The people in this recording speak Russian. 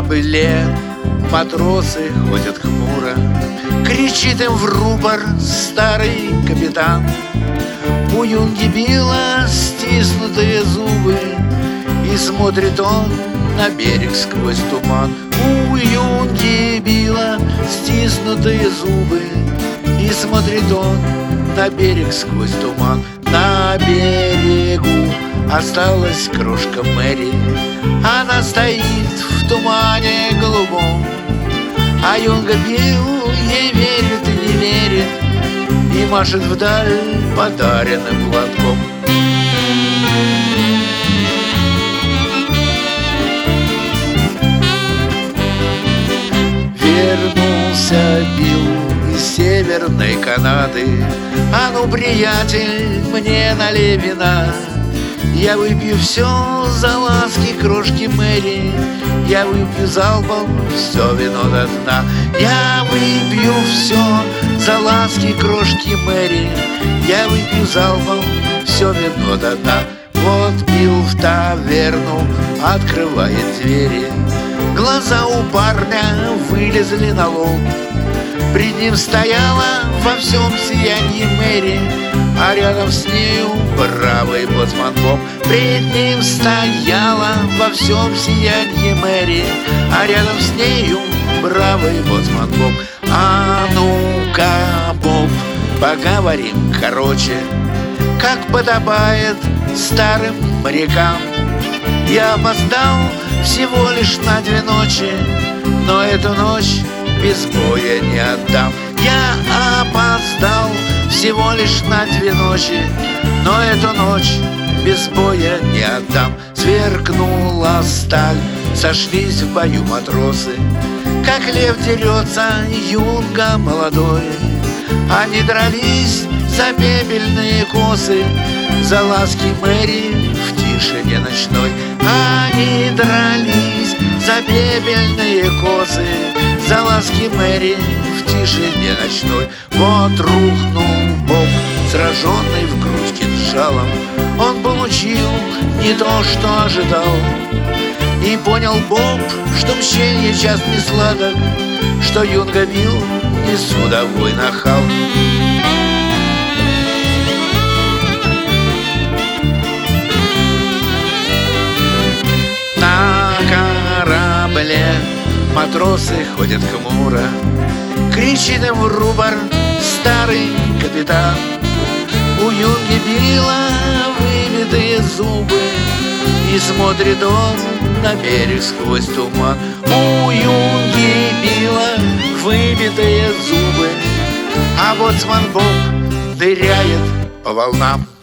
корабле матросы ходят хмуро. Кричит им в рупор старый капитан. У юнги Билла стиснутые зубы, и смотрит он на берег сквозь туман. У юнги Билла стиснутые зубы, и смотрит он на берег сквозь туман. На берегу осталась крошка Мэри. Она стоит в тумане голубом, а юнга Билл ей верит и не верит, и машет вдаль подаренным платком. Вернулся Билл из Северной Канады. А ну, приятель, мне налей вина. Я выпью все за ласки крошки Мэри. Я выпью залпом все вино до дна. Я выпью все за ласки крошки Мэри. Я выпью залпом все вино до дна. Вот Билл в таверну открывает двери. Глаза у парня вылезли на лоб. Пред ним стояла во всем сиянии Мэри, а рядом с нею бравый боцман Боб. Пред ним стояла во всем сиянии Мэри, а рядом с нею бравый боцман Боб. А ну-ка, Боб, поговорим короче, как подобает старым морякам. Я опоздал всего лишь на 2 ночи, но эту ночь без боя не отдам. Я опоздал всего лишь на 2 ночи, но эту ночь без боя не отдам. Сверкнула сталь, сошлись в бою матросы, как лев дерется юнга молодой. Они дрались за пепельные косы, за ласки Мэри в тишине ночной. Они дрались за пепельные косы, за ласки Мэри в тишине ночной. Вот рухнул Боб, сраженный в грудь кинжалом. Он получил не то, что ожидал, и понял Боб, что мщение час не сладок, что юнга Билл не судовой нахал. На корабле матросы ходят хмуро. Кричит им в рупор старый капитан. У юнги Билла выбитые зубы, и смотрит он на берег сквозь туман. У юнги Билла выбитые зубы, а боцман Боб ныряет по волнам.